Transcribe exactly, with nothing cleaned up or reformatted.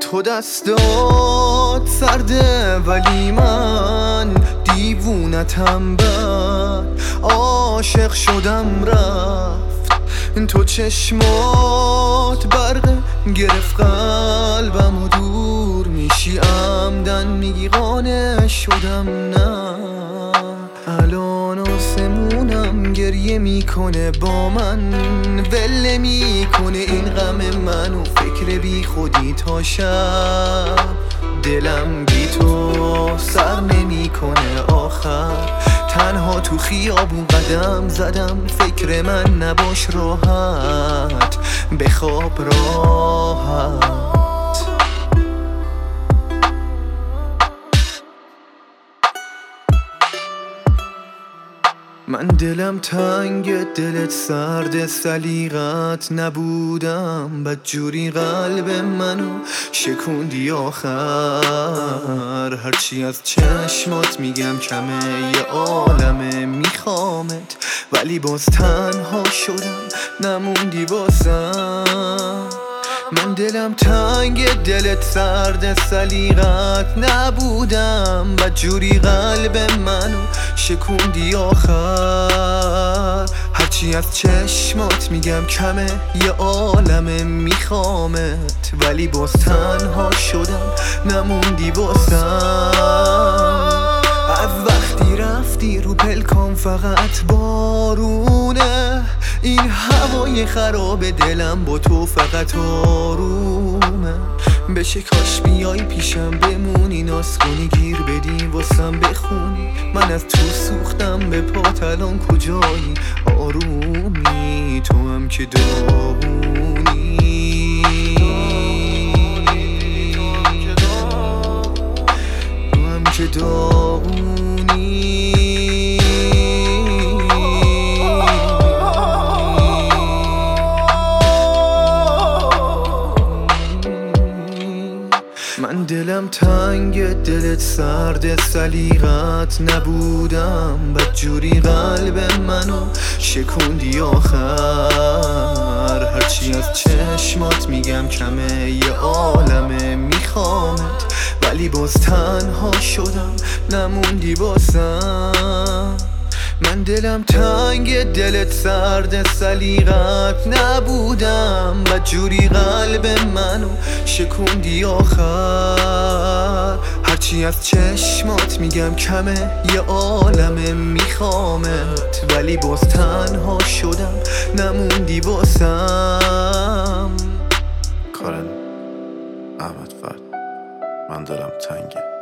تو دستات سرده ولی من دیوونتم بد عاشق شدم رفت تو چشمات برق گرفت قلبم و دور میشی عمدن میگی قانع شدم نه الان آسمونم گریه میکنه با من ول میکنه این غم من و فکر بی خودی تا شب دلم بی تو سر نمیکنه آخر تنها تو خیابون قدم زدم فکر من نباش راحت بخواب راحت من دلم تنگ دلت سرد سلیقت نبودم بدجوری قلب منو شکوندی آخر هرچی از چشمات میگم کمه یه عالمه میخوامت ولی باز تنها شدم نموندی واسم من دلم تنگ دلت سرد سلیقت نبودم بدجوری قلب منو شکوندی آخر هرچی از چشمات میگم کمه یه عالمه میخوامت ولی باز تنها شدم نموندی واسم از وقتی رفتی رو پلکام فقط بارونه این هوای خراب دلم با تو فقط آرومه بشه کاش بیای پیشم بمونی ناز کنی گیر بدی واسم بخونی من از تو سوختم به پات الان کجایی آرومی تو هم که داغونی تو هم که داغونی من دلم تنگ دلت سرد سلیقت نبودم بدجوری قلب منو شکوندی آخر هرچی از چشمات میگم کمه یه عالمه میخوامت ولی باز تنها شدم نموندی واسم من دلم تنگ دلت سرد سلیقت نبودم بدجوری قلب منو شکوندی آخر هرچی از چشمات میگم کمه یه عالمه میخوامت ولی باز تنها شدم نموندی واسم کارن احمد فرد من دلم تنگه